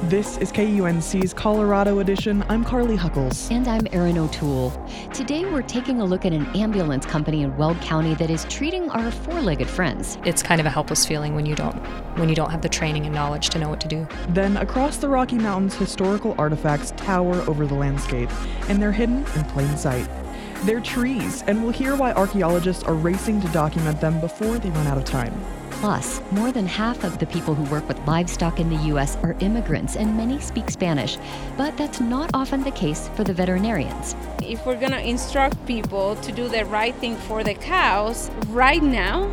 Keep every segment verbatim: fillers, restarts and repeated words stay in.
This is K U N C's Colorado Edition. I'm Carly Huckles. And I'm Erin O'Toole. Today we're taking a look at an ambulance company in Weld County that is treating our four-legged friends. It's kind of a helpless feeling when you don't when you don't have the training and knowledge to know what to do. Then across the Rocky Mountains, historical artifacts tower over the landscape, and they're hidden in plain sight. They're trees, and we'll hear why archaeologists are racing to document them before they run out of time. Plus, more than half of the people who work with livestock in the U S are immigrants, and many speak Spanish. But that's not often the case for the veterinarians. If we're going to instruct people to do the right thing for the cows, right now,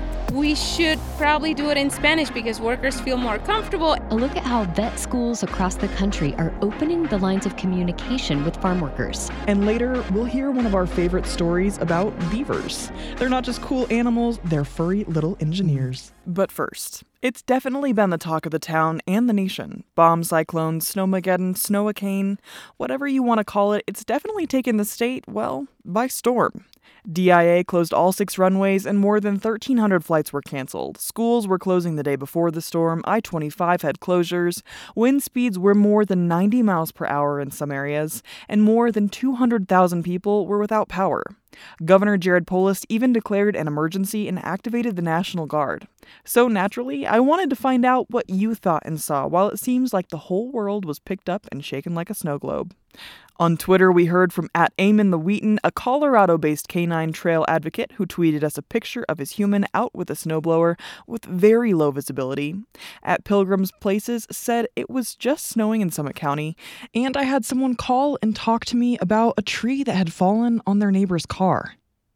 we should probably do it in Spanish because workers feel more comfortable. A look at how vet schools across the country are opening the lines of communication with farm workers. And later, we'll hear one of our favorite stories about beavers. They're not just cool animals, they're furry little engineers. But first, it's definitely been the talk of the town and the nation. Bomb cyclones, snowmageddon, snowacane, whatever you want to call it, it's definitely taken the state, well, by storm. D I A closed all six runways and more than thirteen hundred flights were canceled. Schools were closing the day before the storm. I twenty-five had closures. Wind speeds were more than ninety miles per hour in some areas, and more than two hundred thousand people were without power. Governor Jared Polis even declared an emergency and activated the National Guard. So naturally, I wanted to find out what you thought and saw while it seems like the whole world was picked up and shaken like a snow globe. On Twitter, we heard from at Eamon the Wheaton, a Colorado-based canine trail advocate who tweeted us a picture of his human out with a snowblower with very low visibility. At Pilgrim's Places said it was just snowing in Summit County, and I had someone call and talk to me about a tree that had fallen on their neighbor's car.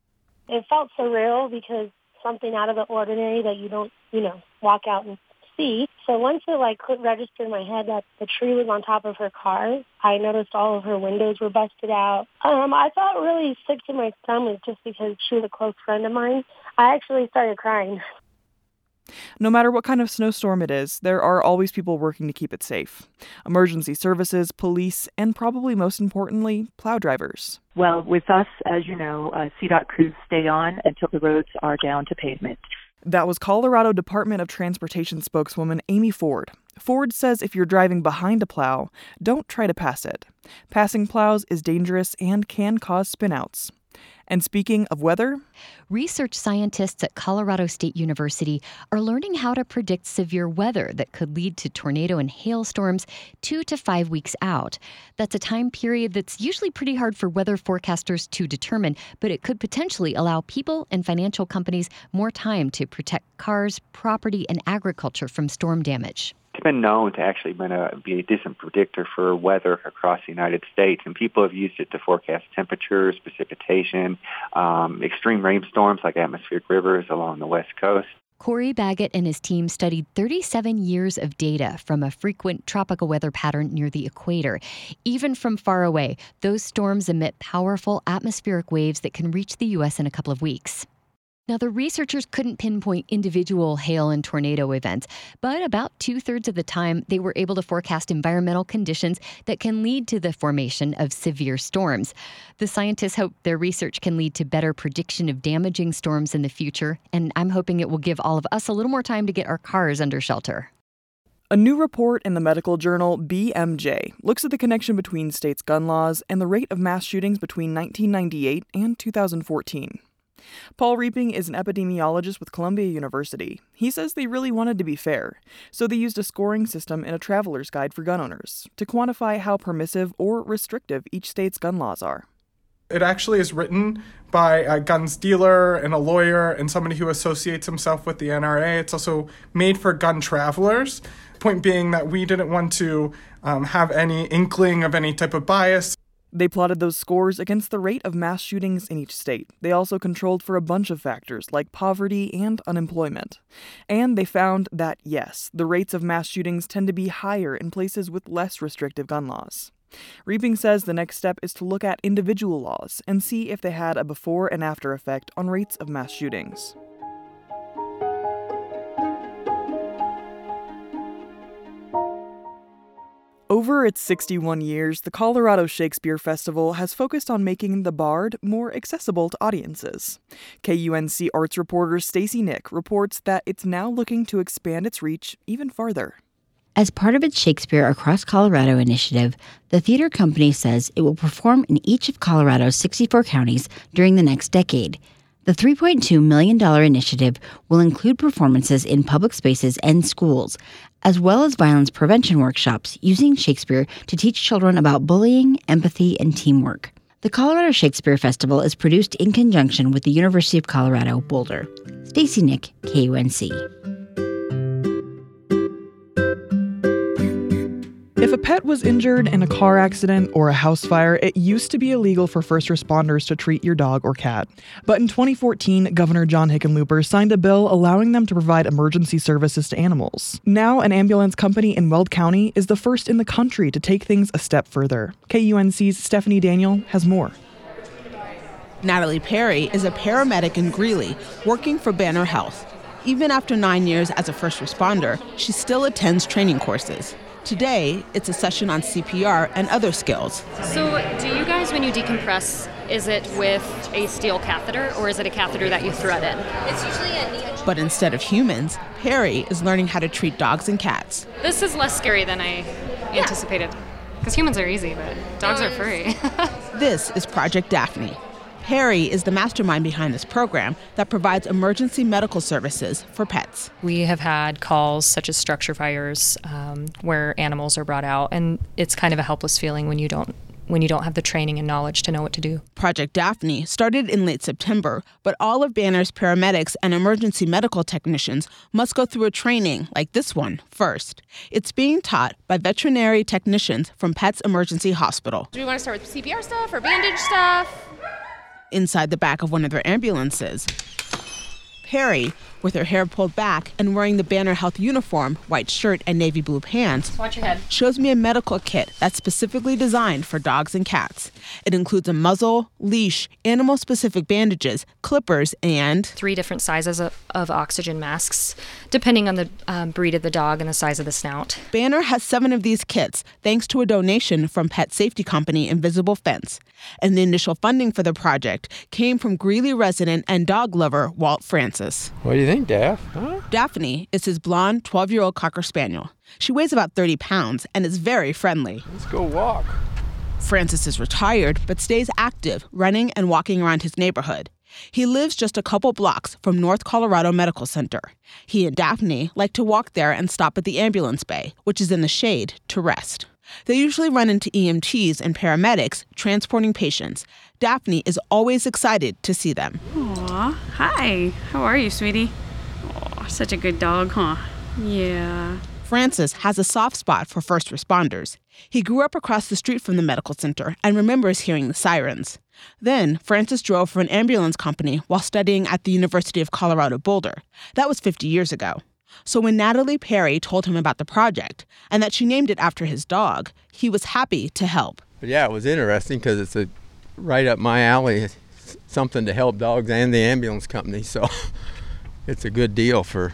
It felt surreal because something out of the ordinary that you don't, you know, walk out and see. So once it like could register in my head that the tree was on top of her car, I noticed all of her windows were busted out. Um, I felt really sick to my stomach just because she was a close friend of mine. I actually started crying. No matter what kind of snowstorm it is, there are always people working to keep it safe. Emergency services, police, and probably most importantly, plow drivers. Well, with us, as you know, uh, C DOT crews stay on until the roads are down to pavement. That was Colorado Department of Transportation spokeswoman Amy Ford. Ford says if you're driving behind a plow, don't try to pass it. Passing plows is dangerous and can cause spinouts. And speaking of weather, research scientists at Colorado State University are learning how to predict severe weather that could lead to tornado and hailstorms two to five weeks out. That's a time period that's usually pretty hard for weather forecasters to determine, but it could potentially allow people and financial companies more time to protect cars, property, and agriculture from storm damage. It's been known to actually been a, be a decent predictor for weather across the United States, and people have used it to forecast temperatures, precipitation, um, extreme rainstorms like atmospheric rivers along the West Coast. Corey Baggett and his team studied thirty-seven years of data from a frequent tropical weather pattern near the equator. Even from far away, those storms emit powerful atmospheric waves that can reach the U S in a couple of weeks. Now, the researchers couldn't pinpoint individual hail and tornado events, but about two-thirds of the time, they were able to forecast environmental conditions that can lead to the formation of severe storms. The scientists hope their research can lead to better prediction of damaging storms in the future, and I'm hoping it will give all of us a little more time to get our cars under shelter. A new report in the medical journal B M J looks at the connection between states' gun laws and the rate of mass shootings between nineteen ninety-eight and two thousand fourteen. Paul Reaping is an epidemiologist with Columbia University. He says they really wanted to be fair, so they used a scoring system in a traveler's guide for gun owners to quantify how permissive or restrictive each state's gun laws are. It actually is written by a guns dealer and a lawyer and somebody who associates himself with the N R A. It's also made for gun travelers. Point being that we didn't want to um, have any inkling of any type of bias. They plotted those scores against the rate of mass shootings in each state. They also controlled for a bunch of factors like poverty and unemployment. And they found that, yes, the rates of mass shootings tend to be higher in places with less restrictive gun laws. Reaping says the next step is to look at individual laws and see if they had a before and after effect on rates of mass shootings. Over its sixty-one years, the Colorado Shakespeare Festival has focused on making the Bard more accessible to audiences. K U N C arts reporter Stacy Nick reports that it's now looking to expand its reach even farther. As part of its Shakespeare Across Colorado initiative, the theater company says it will perform in each of Colorado's sixty-four counties during the next decade. The three point two million dollars initiative will include performances in public spaces and schools, as well as violence prevention workshops using Shakespeare to teach children about bullying, empathy, and teamwork. The Colorado Shakespeare Festival is produced in conjunction with the University of Colorado, Boulder. Stacy Nick, K U N C. If a pet was injured in a car accident or a house fire, it used to be illegal for first responders to treat your dog or cat. But in twenty fourteen, Governor John Hickenlooper signed a bill allowing them to provide emergency services to animals. Now, an ambulance company in Weld County is the first in the country to take things a step further. K U N C's Stephanie Daniel has more. Natalie Perry is a paramedic in Greeley working for Banner Health. Even after nine years as a first responder, she still attends training courses. Today, it's a session on C P R and other skills. So do you guys, when you decompress, is it with a steel catheter or is it a catheter that you thread in? It's usually a knee. But instead of humans, Perry is learning how to treat dogs and cats. This is less scary than I anticipated. Because humans are easy, but dogs are furry. This is Project Daphne. Perry is the mastermind behind this program that provides emergency medical services for pets. We have had calls such as structure fires um, where animals are brought out, and it's kind of a helpless feeling when you don't when you don't have the training and knowledge to know what to do. Project Daphne started in late September, but all of Banner's paramedics and emergency medical technicians must go through a training like this one first. It's being taught by veterinary technicians from Pets Emergency Hospital. Do we want to start with C P R stuff or bandage stuff? Inside the back of one of their ambulances, Perry, with her hair pulled back and wearing the Banner Health uniform, white shirt, and navy blue pants, Watch your head. shows me a medical kit that's specifically designed for dogs and cats. It includes a muzzle, leash, animal-specific bandages, clippers, and Three different sizes of, of oxygen masks, depending on the um, breed of the dog and the size of the snout. Banner has seven of these kits thanks to a donation from pet safety company Invisible Fence. And the initial funding for the project came from Greeley resident and dog lover Walt Francis. What do you think, Daph? Huh? Daphne is his blonde twelve-year-old Cocker Spaniel. She weighs about thirty pounds and is very friendly. Let's go walk. Francis is retired but stays active, running and walking around his neighborhood. He lives just a couple blocks from North Colorado Medical Center. He and Daphne like to walk there and stop at the ambulance bay, which is in the shade, to rest. They usually run into E M Ts and paramedics transporting patients. Daphne is always excited to see them. Aw, hi. How are you, sweetie? Aw, such a good dog, huh? Yeah. Francis has a soft spot for first responders. He grew up across the street from the medical center and remembers hearing the sirens. Then, Francis drove for an ambulance company while studying at the University of Colorado, Boulder. That was fifty years ago. So when Natalie Perry told him about the project and that she named it after his dog, he was happy to help. But yeah, it was interesting because it's a, right up my alley. It's something to help dogs and the ambulance company, so it's a good deal for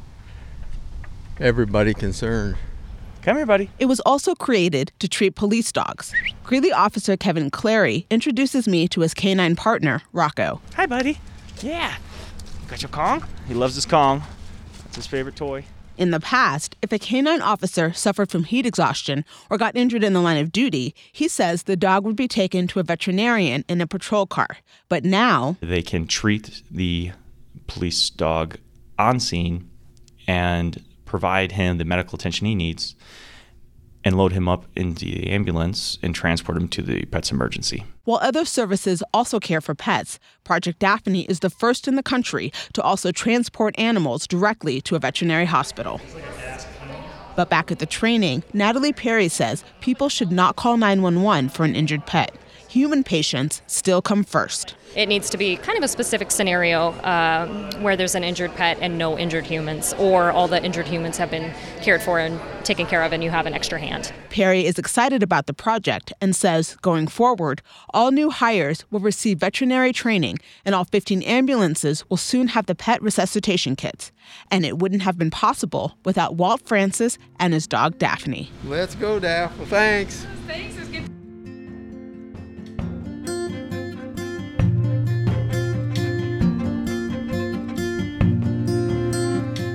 everybody concerned. Come here, buddy. It was also created to treat police dogs. Greeley officer Kevin Clary introduces me to his canine partner, Rocco. Hi, buddy. Yeah. Got your Kong? He loves his Kong. That's his favorite toy. In the past, if a canine officer suffered from heat exhaustion or got injured in the line of duty, he says the dog would be taken to a veterinarian in a patrol car. But now, they can treat the police dog on scene and provide him the medical attention he needs and load him up into the ambulance and transport him to the Pets Emergency. While other services also care for pets, Project Daphne is the first in the country to also transport animals directly to a veterinary hospital. But back at the training, Natalie Perry says people should not call nine one one for an injured pet. Human patients still come first. It needs to be kind of a specific scenario uh, where there's an injured pet and no injured humans, or all the injured humans have been cared for and taken care of and you have an extra hand. Perry is excited about the project and says, going forward, all new hires will receive veterinary training and all fifteen ambulances will soon have the pet resuscitation kits. And it wouldn't have been possible without Walt Francis and his dog Daphne. Let's go, Daph. Well, thanks. Thanks, it's good.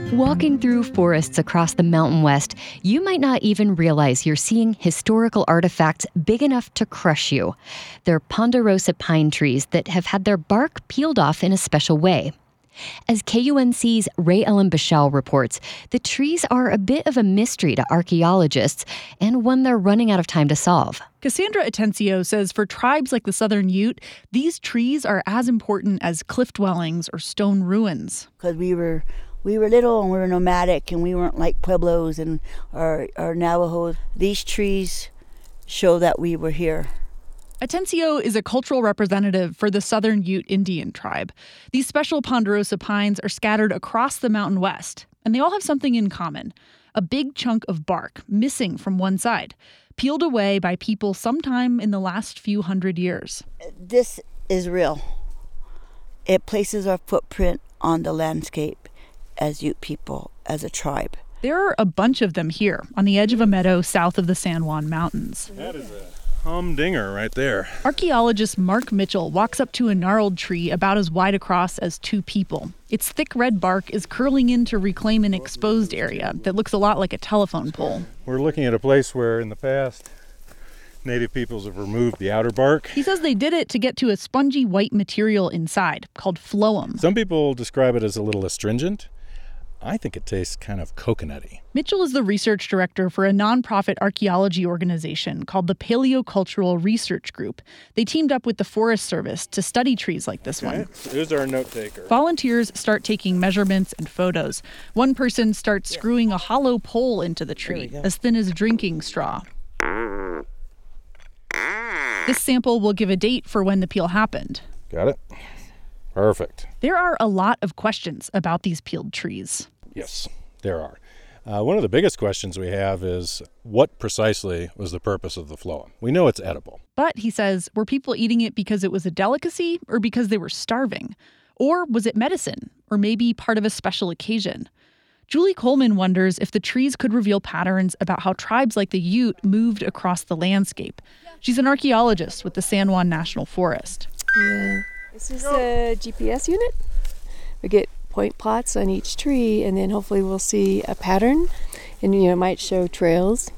Walking through forests across the Mountain West, you might not even realize you're seeing historical artifacts big enough to crush you. They're ponderosa pine trees that have had their bark peeled off in a special way. As K U N C's Ray Ellen Bichelle reports, the trees are a bit of a mystery to archaeologists and one they're running out of time to solve. Cassandra Atencio says for tribes like the Southern Ute, these trees are as important as cliff dwellings or stone ruins. Because we were we were little and we were nomadic and we weren't like Pueblos and or, or Navajos. These trees show that we were here. Atencio is a cultural representative for the Southern Ute Indian tribe. These special ponderosa pines are scattered across the Mountain West, and they all have something in common. A big chunk of bark missing from one side, peeled away by people sometime in the last few hundred years. This is real. It places our footprint on the landscape as Ute people, as a tribe. There are a bunch of them here on the edge of a meadow south of the San Juan Mountains. That is a humdinger right there. Archaeologist Mark Mitchell walks up to a gnarled tree about as wide across as two people. Its thick red bark is curling in to reclaim an exposed area that looks a lot like a telephone pole. We're looking at a place where in the past, Native peoples have removed the outer bark. He says they did it to get to a spongy white material inside called phloem. Some people describe it as a little astringent. I think it tastes kind of coconutty. Mitchell is the research director for a nonprofit archaeology organization called the Paleocultural Research Group. They teamed up with the Forest Service to study trees like this okay. one. Who's our note taker? Volunteers start taking measurements and photos. One person starts screwing a hollow pole into the tree, as thin as a drinking straw. This sample will give a date for when the peel happened. Got it. Perfect. There are a lot of questions about these peeled trees. Yes, there are. Uh, one of the biggest questions we have is what precisely was the purpose of the phloem? We know it's edible. But, he says, were people eating it because it was a delicacy or because they were starving? Or was it medicine? Or maybe part of a special occasion? Julie Coleman wonders if the trees could reveal patterns about how tribes like the Ute moved across the landscape. She's an archaeologist with the San Juan National Forest. Yeah. This is a G P S unit. We get point plots on each tree, and then hopefully we'll see a pattern, and you know, it might show trails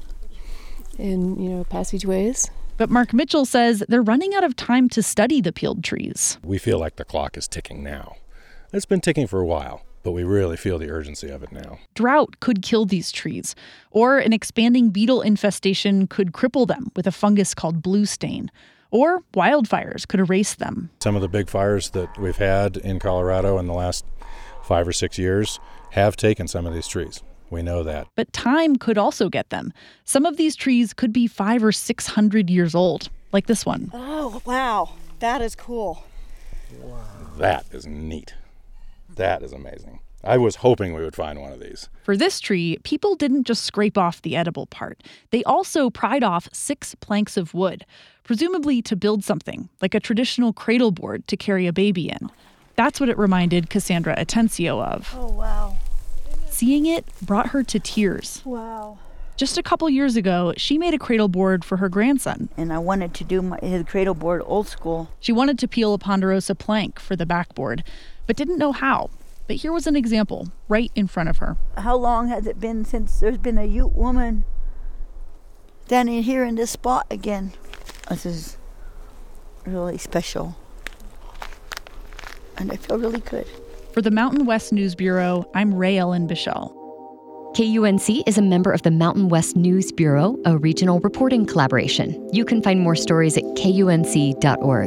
and you know passageways. But Mark Mitchell says they're running out of time to study the peeled trees. We feel like the clock is ticking now. It's been ticking for a while, but we really feel the urgency of it now. Drought could kill these trees, or an expanding beetle infestation could cripple them with a fungus called blue stain. Or wildfires could erase them. Some of the big fires that we've had in Colorado in the last five or six years have taken some of these trees. We know that. But time could also get them. Some of these trees could be five or six hundred years old, like this one. Oh, wow. That is cool. Wow. That is neat. That is amazing. I was hoping we would find one of these. For this tree, people didn't just scrape off the edible part. They also pried off six planks of wood, presumably to build something, like a traditional cradle board to carry a baby in. That's what it reminded Cassandra Atencio of. Oh, wow. Seeing it brought her to tears. Wow. Just a couple years ago, she made a cradle board for her grandson. And I wanted to do my, his cradle board old school. She wanted to peel a ponderosa plank for the backboard, but didn't know how. But here was an example, right in front of her. How long has it been since there's been a Ute woman standing here in this spot again? This is really special. And I feel really good. For the Mountain West News Bureau, I'm Ray Ellen Bichelle. K U N C is a member of the Mountain West News Bureau, a regional reporting collaboration. You can find more stories at K U N C dot org.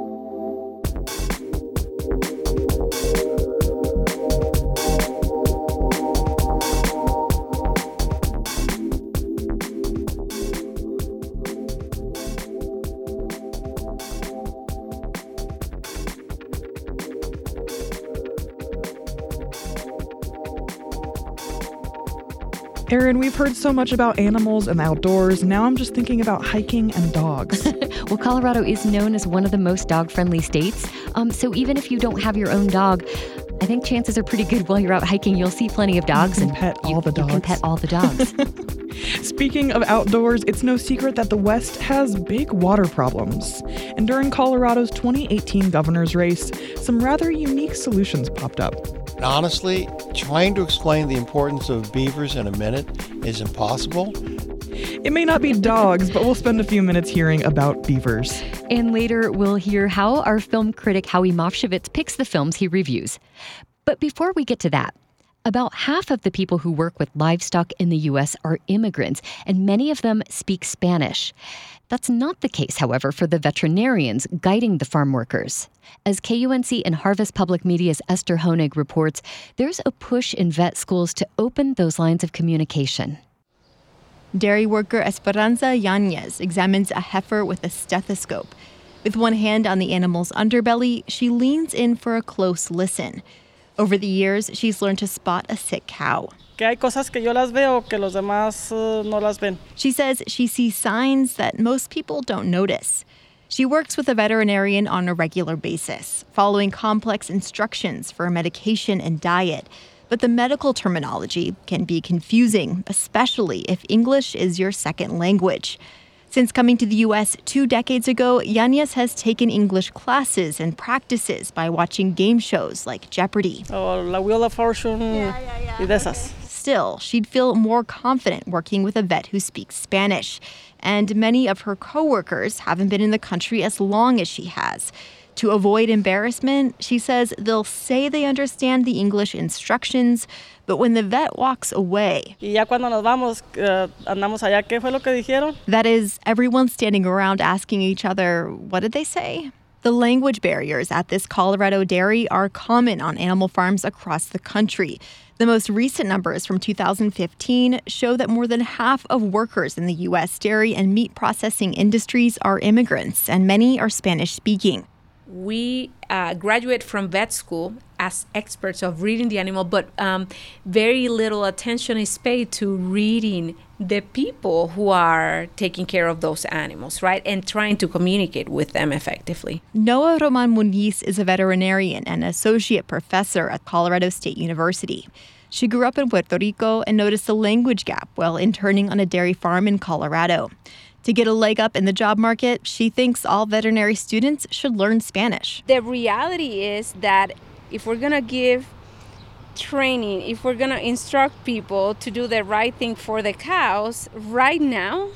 Erin, we've heard so much about animals and the outdoors. Now I'm just thinking about hiking and dogs. Well, Colorado is known as one of the most dog-friendly states. Um, so even if you don't have your own dog, I think chances are pretty good while you're out hiking, you'll see plenty of dogs. You can and pet you, all the dogs. You can pet all the dogs. Speaking of outdoors, it's no secret that the West has big water problems. And during Colorado's twenty eighteen governor's race, some rather unique solutions popped up. Honestly, trying to explain the importance of beavers in a minute is impossible. It may not be dogs, but we'll spend a few minutes hearing about beavers. And later, we'll hear how our film critic Howie Mofshevitz picks the films he reviews. But before we get to that, about half of the people who work with livestock in the U S are immigrants, and many of them speak Spanish. That's not the case, however, for the veterinarians guiding the farm workers. As K U N C and Harvest Public Media's Esther Honig reports, there's a push in vet schools to open those lines of communication. Dairy worker Esperanza Yanez examines a heifer with a stethoscope. With one hand on the animal's underbelly, she leans in for a close listen. Over the years, she's learned to spot a sick cow. Que hay cosas que yo las veo que los demás uh, no las ven. She says she sees signs that most people don't notice. She works with a veterinarian on a regular basis, following complex instructions for medication and diet. But the medical terminology can be confusing, especially if English is your second language. Since coming to the U S two decades ago, Yanez has taken English classes and practices by watching game shows like Jeopardy! Oh, La Wheel of Fortune yeah, yeah, yeah. y de esas. Still, she'd feel more confident working with a vet who speaks Spanish. And many of her coworkers haven't been in the country as long as she has. To avoid embarrassment, she says they'll say they understand the English instructions, but when the vet walks away, y ya cuando nos vamos, uh, andamos allá, ¿qué fue lo que dijeron? That is, everyone's standing around asking each other, what did they say? The language barriers at this Colorado dairy are common on animal farms across the country. The most recent numbers from two thousand fifteen show that more than half of workers in the U S dairy and meat processing industries are immigrants, and many are Spanish-speaking. We uh, graduate from vet school as experts of reading the animal, but um, very little attention is paid to reading the people who are taking care of those animals, right? And trying to communicate with them effectively. Noah Roman Muniz is a veterinarian and associate professor at Colorado State University. She grew up in Puerto Rico and noticed the language gap while interning on a dairy farm in Colorado. To get a leg up in the job market, she thinks all veterinary students should learn Spanish. The reality is that if we're going to give training, if we're going to instruct people to do the right thing for the cows, right now,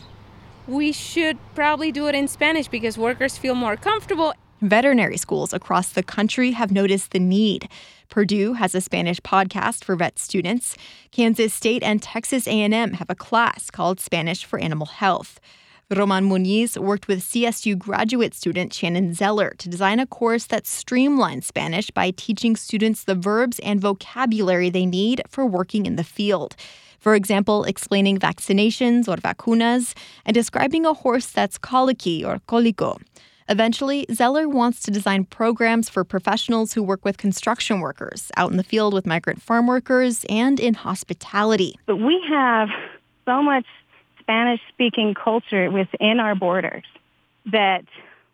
we should probably do it in Spanish because workers feel more comfortable. Veterinary schools across the country have noticed the need. Purdue has a Spanish podcast for vet students. Kansas State and Texas A and M have a class called Spanish for Animal Health. Roman Muniz worked with C S U graduate student Shannon Zeller to design a course that streamlines Spanish by teaching students the verbs and vocabulary they need for working in the field. For example, explaining vaccinations or vacunas and describing a horse that's colicky or colico. Eventually, Zeller wants to design programs for professionals who work with construction workers, out in the field with migrant farm workers, and in hospitality. But we have so much Spanish-speaking culture within our borders that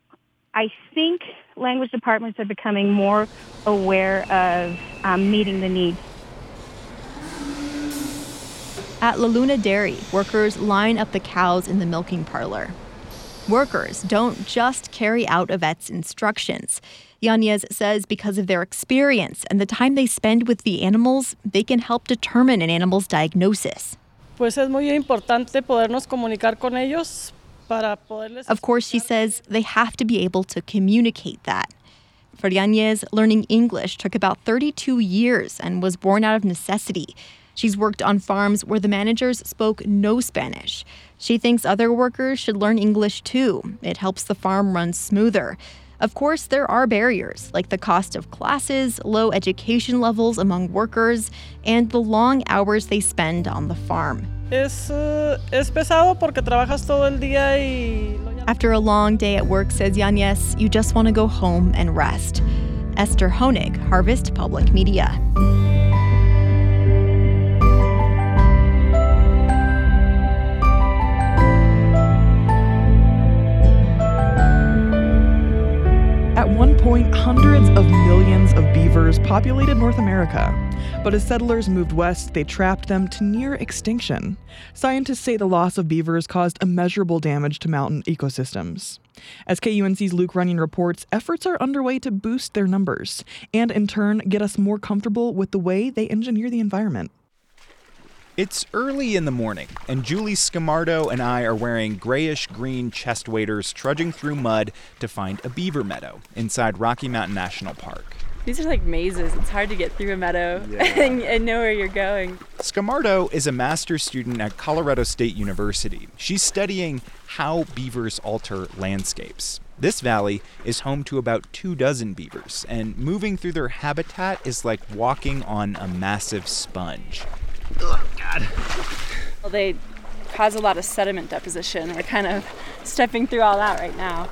I think language departments are becoming more aware of um, meeting the needs. At La Luna Dairy, workers line up the cows in the milking parlor. Workers don't just carry out a vet's instructions. Yanez says because of their experience and the time they spend with the animals, they can help determine an animal's diagnosis. Pues es muy importante podernos comunicar con ellos para poderles. Of course, she says they have to be able to communicate that. For Yanez, learning English took about thirty-two years and was born out of necessity. She's worked on farms where the managers spoke no Spanish. She thinks other workers should learn English too. It helps the farm run smoother. Of course, there are barriers, like the cost of classes, low education levels among workers, and the long hours they spend on the farm. Es, uh, es pesado porque trabajas todo el día y... After a long day at work, says Yanez, you just want to go home and rest. Esther Honig, Harvest Public Media. At one point, hundreds of millions of of beavers populated North America. But as settlers moved west, they trapped them to near extinction. Scientists say the loss of beavers caused immeasurable damage to mountain ecosystems. As K U N C's Luke Runyon reports, efforts are underway to boost their numbers and, in turn, get us more comfortable with the way they engineer the environment. It's early in the morning, and Julie Scamardo and I are wearing grayish-green chest waders trudging through mud to find a beaver meadow inside Rocky Mountain National Park. These are like mazes. It's hard to get through a meadow yeah. and, and know where you're going. Scamardo is a master's student at Colorado State University. She's studying how beavers alter landscapes. This valley is home to about two dozen beavers, and moving through their habitat is like walking on a massive sponge. Oh, God. Well, they cause a lot of sediment deposition. We're kind of stepping through all that right now.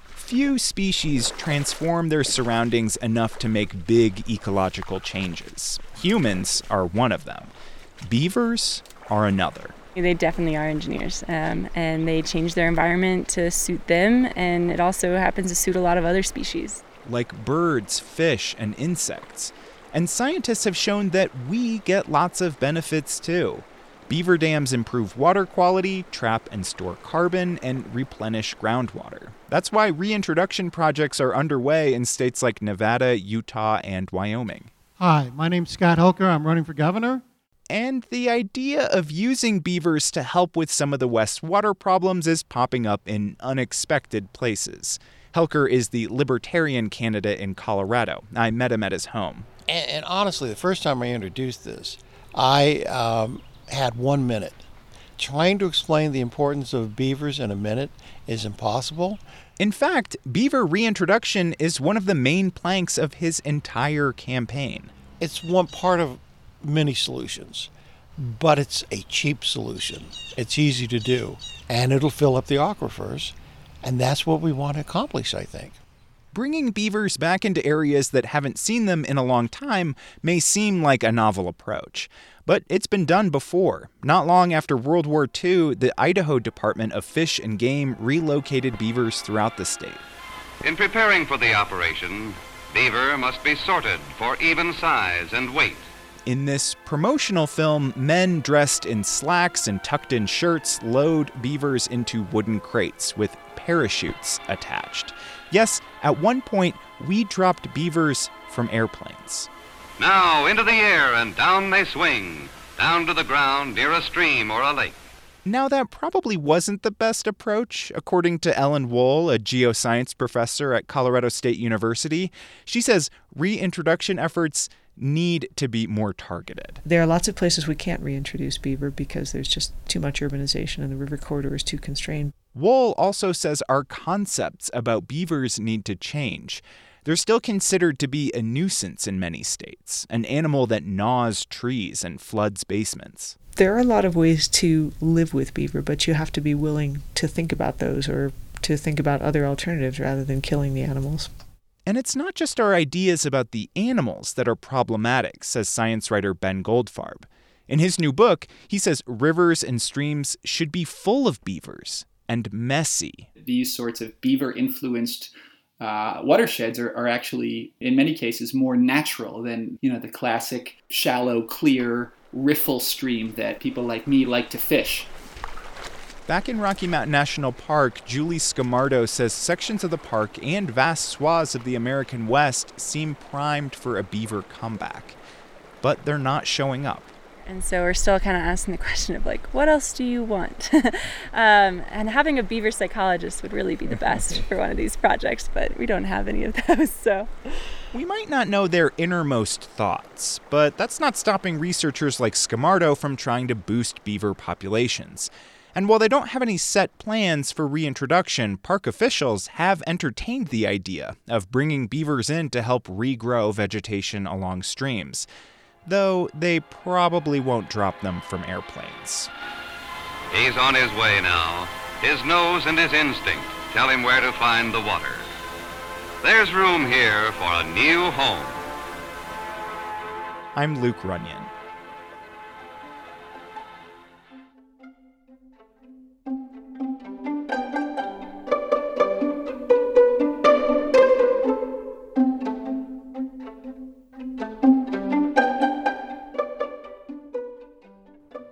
Few species transform their surroundings enough to make big ecological changes. Humans are one of them. Beavers are another. They definitely are engineers, um, and they change their environment to suit them, and it also happens to suit a lot of other species. Like birds, fish, and insects. And scientists have shown that we get lots of benefits too. Beaver dams improve water quality, trap and store carbon, and replenish groundwater. That's why reintroduction projects are underway in states like Nevada, Utah, and Wyoming. Hi, my name's Scott Helker. I'm running for governor. And the idea of using beavers to help with some of the West's water problems is popping up in unexpected places. Helker is the Libertarian candidate in Colorado. I met him at his home. And, and honestly, the first time I introduced this, I um, had one minute. Trying to explain the importance of beavers in a minute is impossible. In fact, beaver reintroduction is one of the main planks of his entire campaign. It's one part of many solutions, but it's a cheap solution. It's easy to do, and it'll fill up the aquifers, and that's what we want to accomplish, I think. Bringing beavers back into areas that haven't seen them in a long time may seem like a novel approach, but it's been done before. Not long after World War Two, the Idaho Department of Fish and Game relocated beavers throughout the state. In preparing for the operation, beaver must be sorted for even size and weight. In this promotional film, men dressed in slacks and tucked-in shirts load beavers into wooden crates with parachutes attached. Yes, at one point, we dropped beavers from airplanes. Now into the air and down they swing, down to the ground near a stream or a lake. Now, that probably wasn't the best approach, according to Ellen Wohl, a geoscience professor at Colorado State University. She says reintroduction efforts need to be more targeted. There are lots of places we can't reintroduce beaver because there's just too much urbanization and the river corridor is too constrained. Wohl also says our concepts about beavers need to change. They're still considered to be a nuisance in many states, an animal that gnaws trees and floods basements. There are a lot of ways to live with beaver, but you have to be willing to think about those or to think about other alternatives rather than killing the animals. And it's not just our ideas about the animals that are problematic, says science writer Ben Goldfarb. In his new book, he says rivers and streams should be full of beavers and messy. These sorts of beaver-influenced uh, watersheds are, are actually, in many cases, more natural than, you know, the classic shallow, clear riffle stream that people like me like to fish. Back in Rocky Mountain National Park, Julie Scamardo says sections of the park and vast swaths of the American West seem primed for a beaver comeback. But they're not showing up. And so we're still kind of asking the question of, like, what else do you want? um, and having a beaver psychologist would really be the best for one of these projects, but we don't have any of those, so... We might not know their innermost thoughts, but that's not stopping researchers like Scamardo from trying to boost beaver populations. And while they don't have any set plans for reintroduction, park officials have entertained the idea of bringing beavers in to help regrow vegetation along streams, though they probably won't drop them from airplanes. He's on his way now. His nose and his instinct tell him where to find the water. There's room here for a new home. I'm Luke Runyon.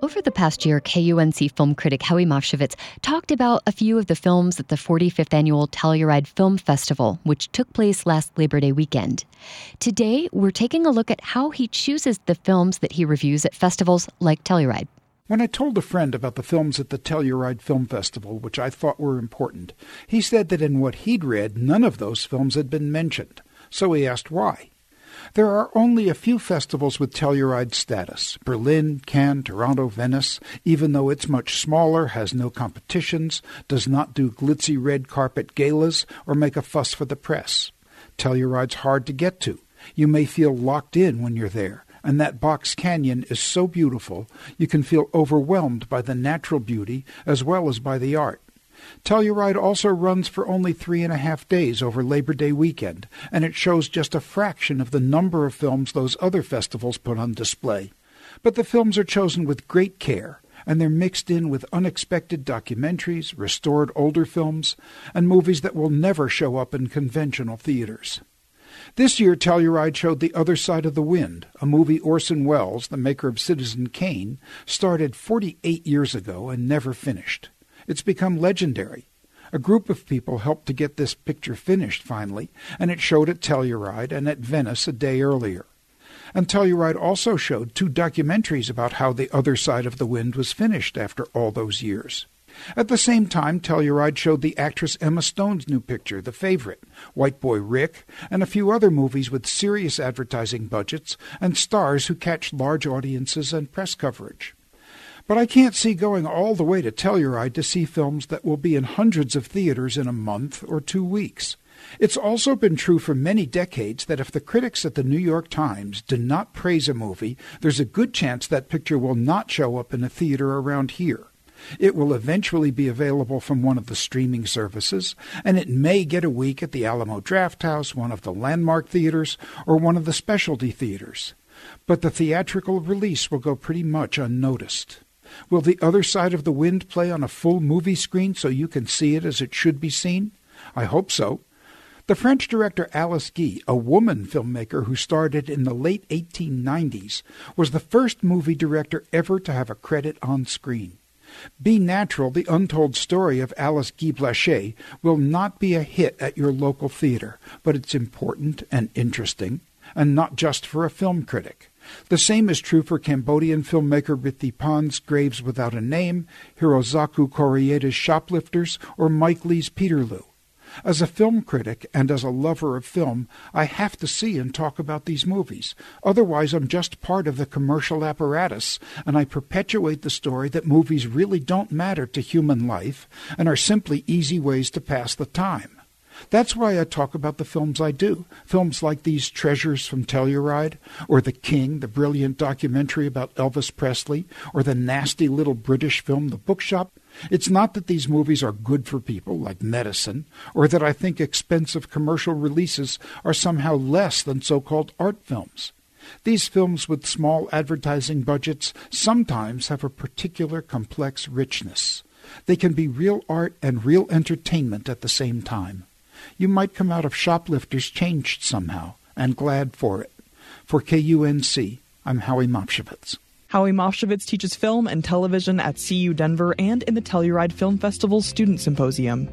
Over the past year, K U N C film critic Howie Mofshevitz talked about a few of the films at the forty-fifth Annual Telluride Film Festival, which took place last Labor Day weekend. Today, we're taking a look at how he chooses the films that he reviews at festivals like Telluride. When I told a friend about the films at the Telluride Film Festival, which I thought were important, he said that in what he'd read, none of those films had been mentioned. So he asked why. There are only a few festivals with Telluride status: Berlin, Cannes, Toronto, Venice, even though it's much smaller, has no competitions, does not do glitzy red carpet galas, or make a fuss for the press. Telluride's hard to get to. You may feel locked in when you're there, and that box canyon is so beautiful you can feel overwhelmed by the natural beauty as well as by the art. Telluride also runs for only three and a half days over Labor Day weekend, and it shows just a fraction of the number of films those other festivals put on display. But the films are chosen with great care, and they're mixed in with unexpected documentaries, restored older films, and movies that will never show up in conventional theaters. This year, Telluride showed The Other Side of the Wind, a movie Orson Welles, the maker of Citizen Kane, started forty-eight years ago and never finished. It's become legendary. A group of people helped to get this picture finished finally, and it showed at Telluride and at Venice a day earlier. And Telluride also showed two documentaries about how The Other Side of the Wind was finished after all those years. At the same time, Telluride showed the actress Emma Stone's new picture, The Favorite, White Boy Rick, and a few other movies with serious advertising budgets and stars who catch large audiences and press coverage. But I can't see going all the way to Telluride to see films that will be in hundreds of theaters in a month or two weeks. It's also been true for many decades that if the critics at the New York Times do not praise a movie, there's a good chance that picture will not show up in a theater around here. It will eventually be available from one of the streaming services, and it may get a week at the Alamo Drafthouse, one of the landmark theaters, or one of the specialty theaters. But the theatrical release will go pretty much unnoticed. Will The Other Side of the Wind play on a full movie screen so you can see it as it should be seen? I hope so. The French director Alice Guy, a woman filmmaker who started in the late eighteen nineties, was the first movie director ever to have a credit on screen. Be Natural, the untold story of Alice Guy Blaché, will not be a hit at your local theater, but it's important and interesting, and not just for a film critic. The same is true for Cambodian filmmaker Rithipan's Graves Without a Name, Hirozaku Korieda's Shoplifters, or Mike Leigh's Peterloo. As a film critic and as a lover of film, I have to see and talk about these movies. Otherwise, I'm just part of the commercial apparatus, and I perpetuate the story that movies really don't matter to human life and are simply easy ways to pass the time. That's why I talk about the films I do, films like these Treasures from Telluride, or The King, the brilliant documentary about Elvis Presley, or the nasty little British film The Bookshop. It's not that these movies are good for people, like medicine, or that I think expensive commercial releases are somehow less than so-called art films. These films with small advertising budgets sometimes have a particular complex richness. They can be real art and real entertainment at the same time. You might come out of Shoplifters changed somehow, and glad for it. For K U N C, I'm Howie Mofshevitz. Howie Mofshevitz teaches film and television at C U Denver and in the Telluride Film Festival's Student Symposium.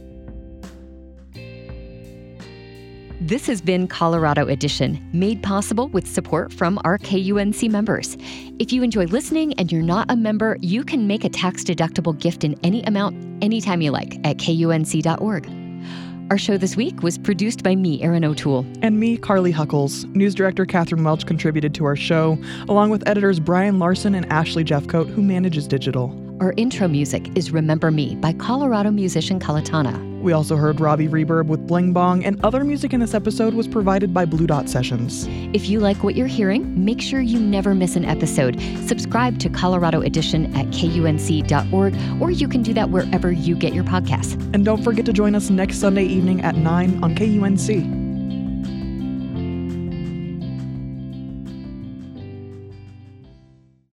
This has been Colorado Edition, made possible with support from our K U N C members. If you enjoy listening and you're not a member, you can make a tax-deductible gift in any amount, anytime you like, at K U N C dot org. Our show this week was produced by me, Erin O'Toole. And me, Carly Huckles. News director Catherine Welch contributed to our show, along with editors Brian Larson and Ashley Jeffcoat, who manages digital. Our intro music is Remember Me by Colorado musician Kalatana. We also heard Robbie Reverb with Bling Bong, and other music in this episode was provided by Blue Dot Sessions. If you like what you're hearing, make sure you never miss an episode. Subscribe to Colorado Edition at K U N C dot org, or you can do that wherever you get your podcasts. And don't forget to join us next Sunday evening at nine on K U N C.